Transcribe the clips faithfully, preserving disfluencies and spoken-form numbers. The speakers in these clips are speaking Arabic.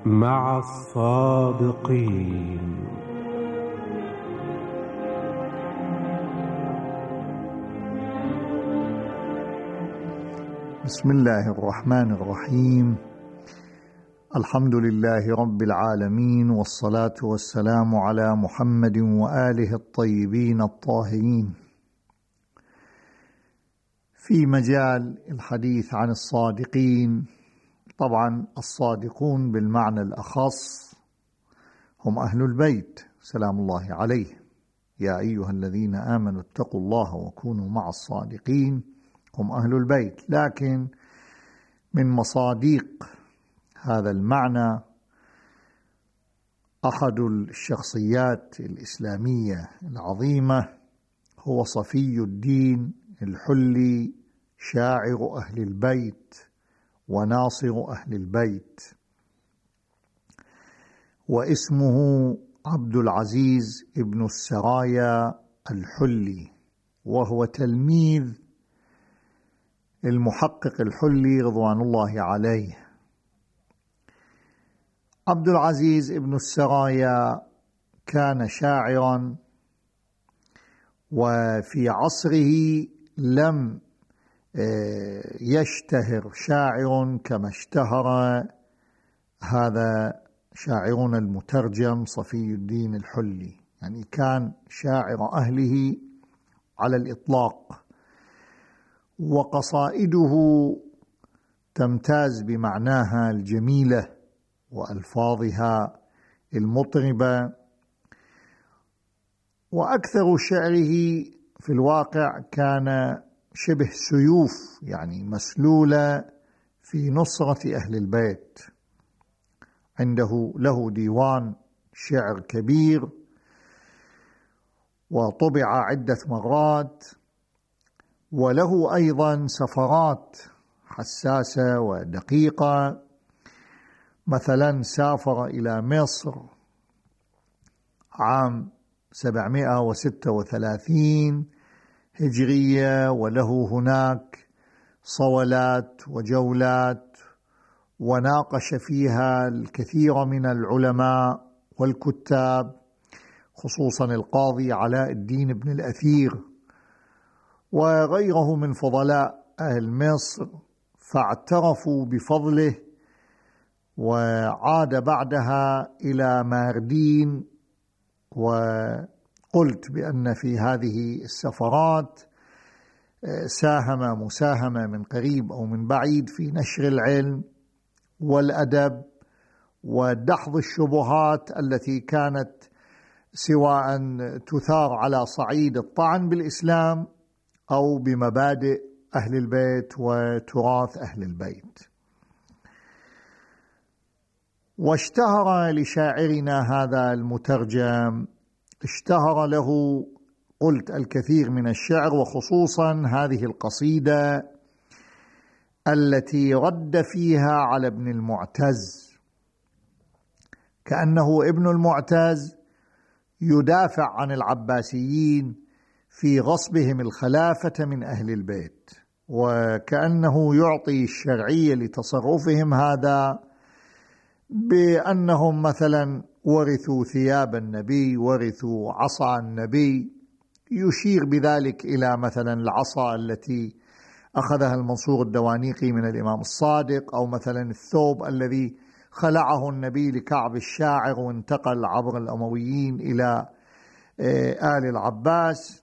مع الصادقين. بسم الله الرحمن الرحيم. الحمد لله رب العالمين، والصلاة والسلام على محمد وآله الطيبين الطاهرين. في مجال الحديث عن الصادقين، طبعا الصادقون بالمعنى الأخص هم أهل البيت سلام الله عليه. يا أيها الذين آمنوا اتقوا الله وكونوا مع الصادقين، هم أهل البيت. لكن من مصادق هذا المعنى أحد الشخصيات الإسلامية العظيمة هو صفي الدين الحلي، شاعر أهل البيت وناصر أهل البيت، واسمه عبد العزيز ابن السرايا الحلي، وهو تلميذ المحقق الحلي رضوان الله عليه. عبد العزيز ابن السرايا كان شاعرا، وفي عصره لم يشتهر شاعر كما اشتهر هذا شاعرنا المترجم صفي الدين الحلي. يعني كان شاعر أهله على الإطلاق، وقصائده تمتاز بمعناها الجميلة وألفاظها المطربة، وأكثر شعره في الواقع كان شبه سيوف، يعني مسلولة في نصرة أهل البيت. عنده له ديوان شعر كبير وطبع عدة مرات، وله أيضا سفرات حساسة ودقيقة. مثلا سافر إلى مصر عام سبعمائة وستة وثلاثين هجرية، وله هناك صولات وجولات، وناقش فيها الكثير من العلماء والكتاب، خصوصا القاضي علاء الدين بن الأثير وغيره من فضلاء أهل مصر، فاعترفوا بفضله. وعاد بعدها إلى ماردين، وقلت بأن في هذه السفرات ساهم مساهمة من قريب أو من بعيد في نشر العلم والأدب ودحض الشبهات التي كانت سواء تثار على صعيد الطعن بالإسلام أو بمبادئ أهل البيت وتراث أهل البيت. واشتهر لشاعرنا هذا المترجم، اشتهر له قلت الكثير من الشعر، وخصوصا هذه القصيدة التي رد فيها على ابن المعتز، كأنه ابن المعتز يدافع عن العباسيين في غصبهم الخلافة من أهل البيت، وكأنه يعطي الشرعية لتصرفهم هذا بأنهم مثلا ورثوا ثياب النبي، ورثوا عصا النبي، يشير بذلك إلى مثلا العصا التي أخذها المنصور الدوانيقي من الإمام الصادق، أو مثلا الثوب الذي خلعه النبي لكعب الشاعر وانتقل عبر الأمويين إلى آل العباس.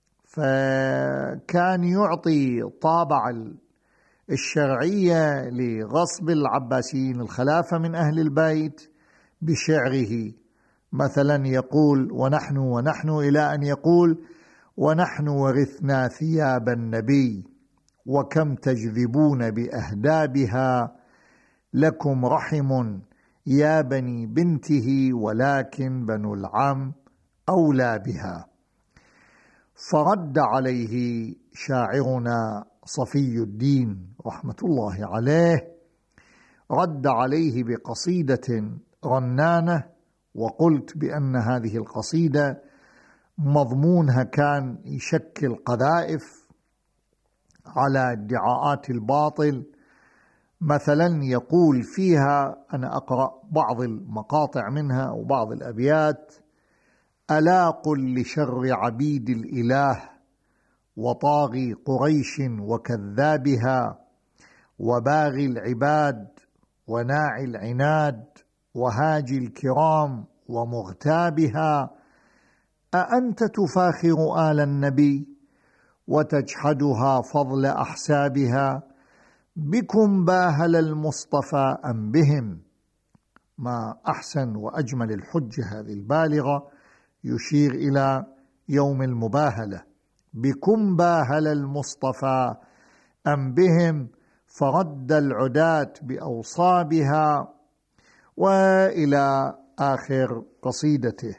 فكان يعطي طابع الشرعية لغصب العباسيين الخلافة من أهل البيت بشعره. مثلا يقول ونحن ونحن إلى أن يقول ونحن ورثنا ثياب النبي وكم تجذبون بأهدابها، لكم رحم يا بني بنته ولكن بنو العم أولى بها. فرد عليه شاعرنا صفي الدين رحمة الله عليه، رد عليه بقصيدة رنانة، وقلت بأن هذه القصيدة مضمونها كان يشكل قذائف على ادعاءات الباطل مثلا يقول فيها، أنا أقرأ بعض المقاطع منها أو بعض الأبيات: ألا قل لشر عبيد الإله وطاغي قريش وكذابها وباغي العباد وناعي العناد وهاجي الكرام ومغتابها، أأنت تفاخر آل النبي وتجحدها فضل أحسابها؟ بكم باهل المصطفى أم بهم؟ ما أحسن وأجمل الحجة هذه البالغة، يشير إلى يوم المباهلة. بكم باهل المصطفى أم بهم؟ فرد العداة بأوصابها، وإلى آخر قصيدته.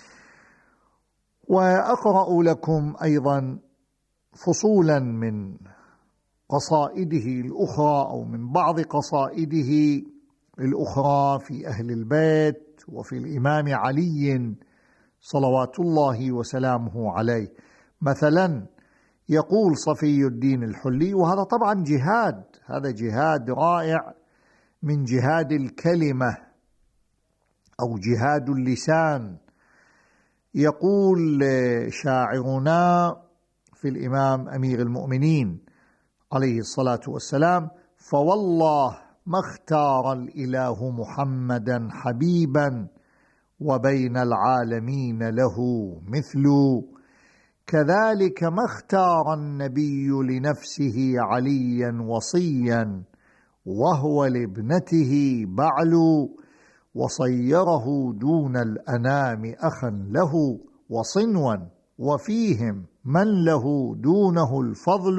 وأقرأ لكم أيضا فصولا من قصائده الأخرى أو من بعض قصائده الأخرى في أهل البيت وفي الإمام علي صلوات الله وسلامه عليه. مثلا يقول صفي الدين الحلي، وهذا طبعا جهاد، هذا جهاد رائع من جهاد الكلمة أو جهاد اللسان. يقول شاعرنا في الإمام أمير المؤمنين عليه الصلاة والسلام: فوالله ما اختار الإله محمدا حبيبا وبين العالمين له مثل، كذلك ما اختار النبي لنفسه عليا وصيا وهو لابنته بعل، وصيره دون الأنام أخا له وصنوا، وفيهم من له دونه الفضل،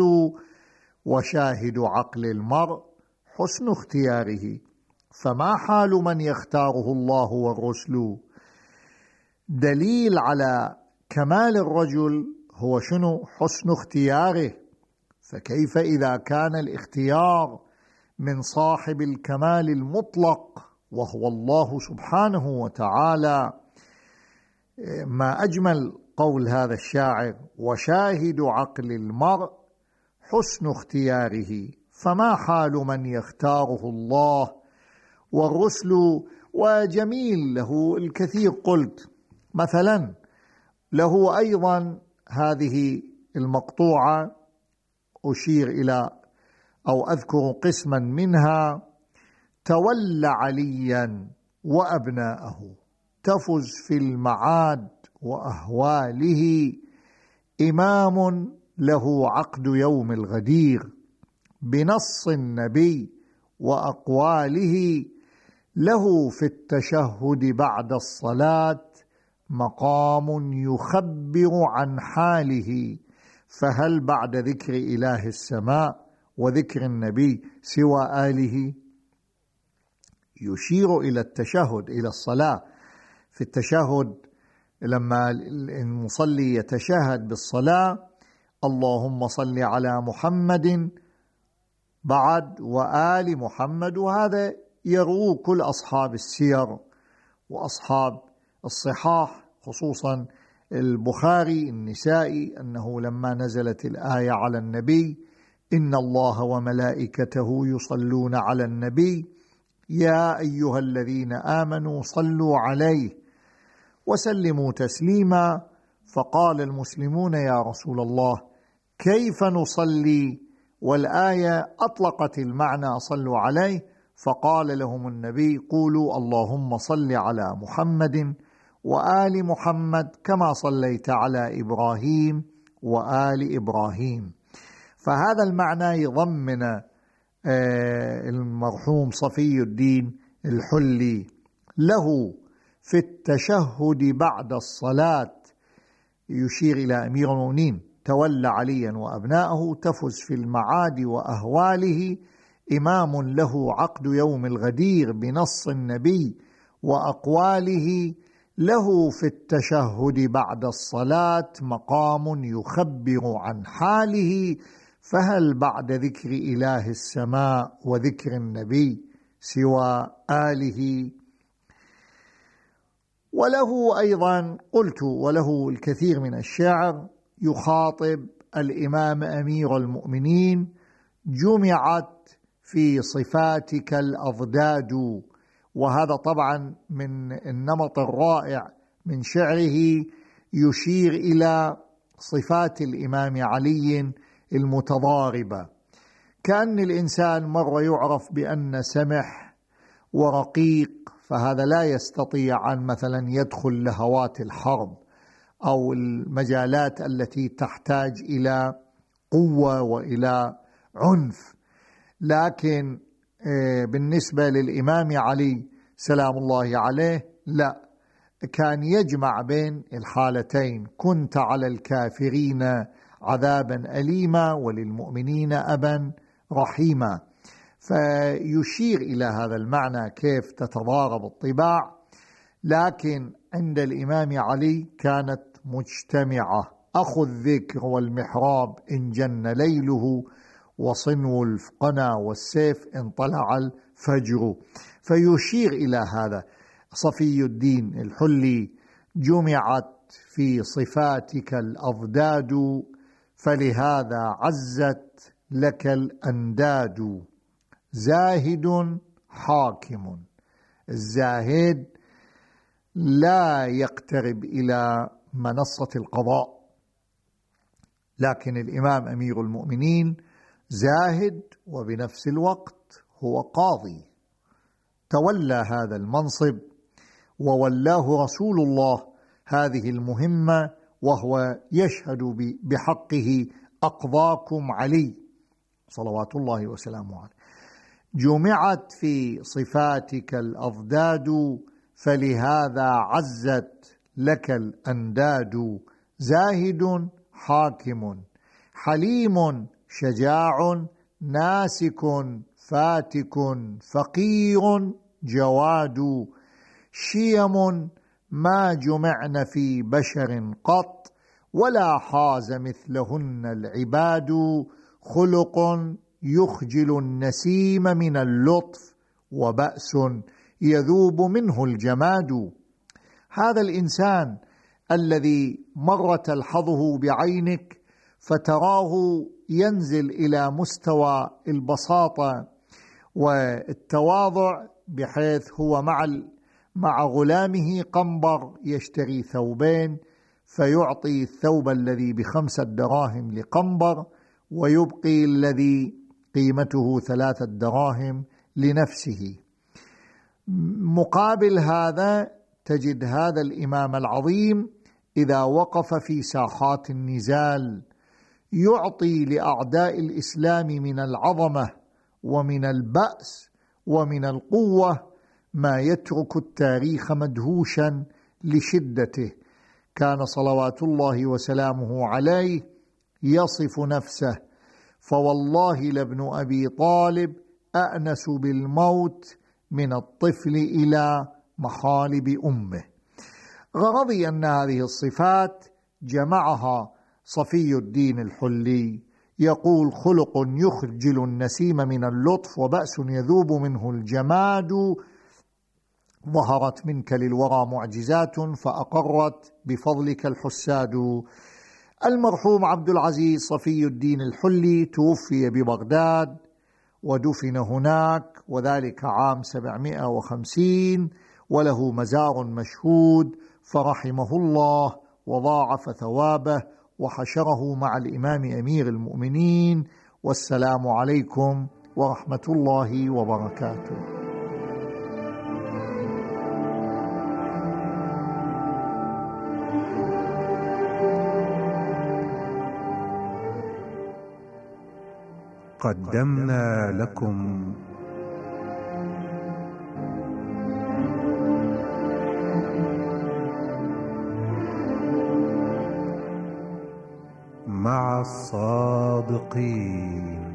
وشاهد عقل المرء حسن اختياره، فما حال من يختاره الله والرسل. دليل على كمال الرجل هو شنو؟ حسن اختياره. فكيف إذا كان الاختيار من صاحب الكمال المطلق وهو الله سبحانه وتعالى؟ ما أجمل قول هذا الشاعر: وشاهد عقل المرء حسن اختياره، فما حال من يختاره الله والرسل. وجميل له الكثير. قلت مثلا له أيضا هذه المقطوعة، أشير إلى أو أذكر قسما منها: تولى عليا وأبناءه تفز في المعاد وأهواله، إمام له عقد يوم الغدير بنص النبي وأقواله، له في التشهد بعد الصلاة مقام يخبر عن حاله، فهل بعد ذكر إله السماء وذكر النبي سوى آله؟ يشير إلى التشهد، إلى الصلاة. في التشهد لما المصلي يتشهد بالصلاة: اللهم صل على محمد بعد وآل محمد، وهذا يروه كل أصحاب السير وأصحاب الصحاح، خصوصا البخاري النسائي، أنه لما نزلت الآية على النبي: إن الله وملائكته يصلون على النبي يا أيها الذين آمنوا صلوا عليه وسلموا تسليما، فقال المسلمون: يا رسول الله كيف نصلي والآية أطلقت المعنى صلوا عليه؟ فقال لهم النبي: قولوا اللهم صل على محمد وآل محمد كما صليت على إبراهيم وآل إبراهيم. فهذا المعنى يضمن المرحوم صفي الدين الحلي له في التشهد بعد الصلاة، يشير إلى أمير المؤمنين: تولى عليا وأبناءه تفز في المعاد وأهواله، إمام له عقد يوم الغدير بنص النبي وأقواله، له في التشهد بعد الصلاة مقام يخبر عن حاله، فهل بعد ذكر إله السماء وذكر النبي سوى آله؟ وله أيضا قلت وله الكثير من الشعر يخاطب الإمام أمير المؤمنين، جمعت في صفاتك الأضداد. وهذا طبعا من النمط الرائع من شعره، يشير إلى صفات الإمام علي المتضاربة. كأن الإنسان مرة يعرف بأن سمح ورقيق، فهذا لا يستطيع أن مثلا يدخل لهوات الحرب أو المجالات التي تحتاج إلى قوة وإلى عنف. لكن بالنسبة للإمام علي سلام الله عليه لا، كان يجمع بين الحالتين: كنت على الكافرين عذابا أليما وللمؤمنين أبا رحيما. فيشير إلى هذا المعنى كيف تتضارب الطباع. لكن عند الإمام علي كانت مجتمعة: أخو الذكر والمحراب إن جن ليله، وصنو القنا والسيف إن طلع الفجر. فيشير إلى هذا. صفي الدين الحلي: جمعت في صفاتك الأضداد، فلهذا عزت لك الأنداد. زاهد حاكم. الزاهد لا يقترب إلى منصة القضاء، لكن الإمام أمير المؤمنين زاهد وبنفس الوقت هو قاضي. تولى هذا المنصب وولاه رسول الله هذه المهمة، وهو يشهد بحقه: أقضاكم علي صلوات الله وسلامه عليه. جمعت في صفاتك الأضداد، فلهذا عزت لك الأنداد. زاهد حاكم، حليم شجاع، ناسك فاتك، فقير جواد. شيم ما جمعن في بشر قط، ولا حاز مثلهن العباد. خلق يخجل النسيم من اللطف، وبأس يذوب منه الجماد. هذا الإنسان الذي مر تلحظه بعينك فتراه ينزل إلى مستوى البساطة والتواضع، بحيث هو مع مع غلامه قنبر يشتري ثوبين، فيعطي الثوب الذي بخمسة دراهم لقنبر، ويبقي الذي قيمته ثلاثة دراهم لنفسه. مقابل هذا تجد هذا الإمام العظيم إذا وقف في ساحات النزال يعطي لأعداء الإسلام من العظمة ومن البأس ومن القوة ما يترك التاريخ مدهوشا لشدته. كان صلوات الله وسلامه عليه يصف نفسه: فوالله لابن أبي طالب أأنس بالموت من الطفل إلى محالب أمه. غرضي أن هذه الصفات جمعها صفي الدين الحلي، يقول: خلق يخجل النسيم من اللطف، وبأس يذوب منه الجماد. ظهرت منك للورى معجزات، فأقرت بفضلك الحساد. المرحوم عبد العزيز صفي الدين الحلي توفي ببغداد ودفن هناك، وذلك عام سبعمائة وخمسين، وله مزار مشهود، فرحمه الله وضاعف ثوابه وحشره مع الإمام أمير المؤمنين. والسلام عليكم ورحمة الله وبركاته. قدمنا لكم مع الصادقين.